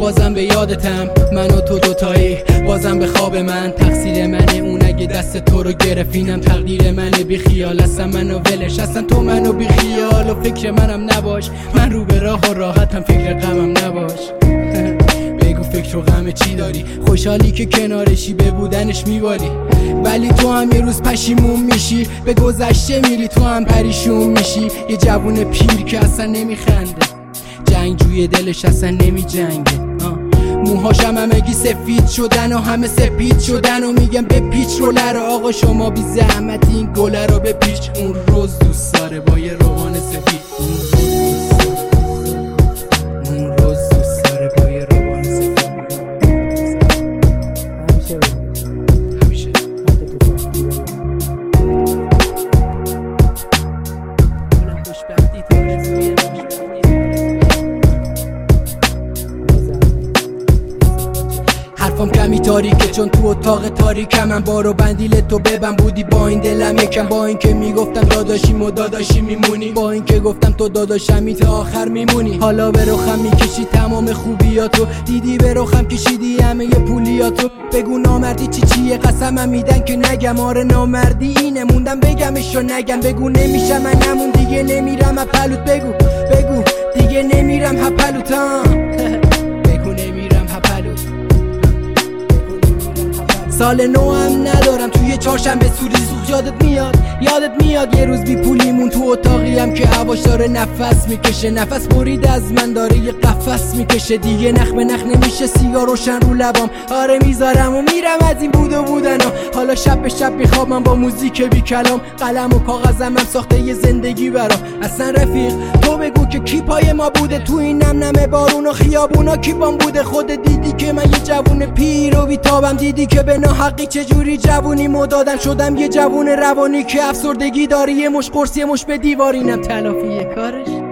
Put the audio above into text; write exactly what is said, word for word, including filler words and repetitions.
بازم به یادتم من و تو دوتایی، بازم به خواب من. تقصیر منه اون اگه دست تو رو گرفتینم، تقدیر منه بی خیال هستم منو ولش، اصلا تو منو بی خیال و فکر منم نباش. من رو به راه و راحتم فکر غمم نباش. بگو فکر و غم چی داری؟ خوشحالی که کنارشی به بودنش میبالی، ولی تو هم یه روز پشیمون میشی، به گذشته میری تو هم پریشون میشی. یه جوون پیر که اصلا نمیخنده، جنگجوی دلش اصلا نمی جنگه. موهاشم همگی سفید شدن و همه سپید شدن و میگم به پیچ رولر آقا شما بی زحمت این گله رو به پیچ. اون روز دوست داره با یه روان سفید، اون روز دوست داره با یه روان سفید. همیشه خوشبختی تو حرفم کمی تاریکه چون تو اتاق تاریکم. من بارو بندیل تو ببن بودی با این دلم یکم، با این که میگفتم داداشیم و داداشی میمونی، با این که گفتم تو داداشمی تا آخر میمونی. حالا به رخم میکشی تمام خوبیاتو، دیدی به رخم کشیدی همه پولیاتو. بگو نامردی چی چیه؟ قسمم میدن که نگم. آره نامردی اینه، موندم بگمش و نگم. بگو نمیشه من نمون دیگه نمیرم هپلوت، بگو بگو دیگه نمیرم هپلوتم. بگو نمیرم هپلوت. سال نو هم ندارم توی چهارشنبه سوری سوخت. یادت میاد یادت میاد یه روز بی پولیمون تو اتاقی هم که هواش داره نفس میکشه، نفس برید از من داره یه قفس میکشه. دیگه نخ به نخ نمیشه سیگار روشن رو لبام. آره میذارم و میرم از این بود و بودن ها. حالا شب به شب میخوابم با موزیک بی کلام، قلم و کاغذم هم ساخته یه زندگی برام. اصلا رفیق تو بگو که کی پای ما بوده تو این نم نم بارون و خیابونا، کی بام بوده؟ خودت دیدی که من یه جوون پیر و بیتابم، دیدی که به ناحقی چجوری جوونی مدادن شدم یه جوون روانی که افسردگی داری. یه مش قرص یه مش به دیوارینم تلافی کارش.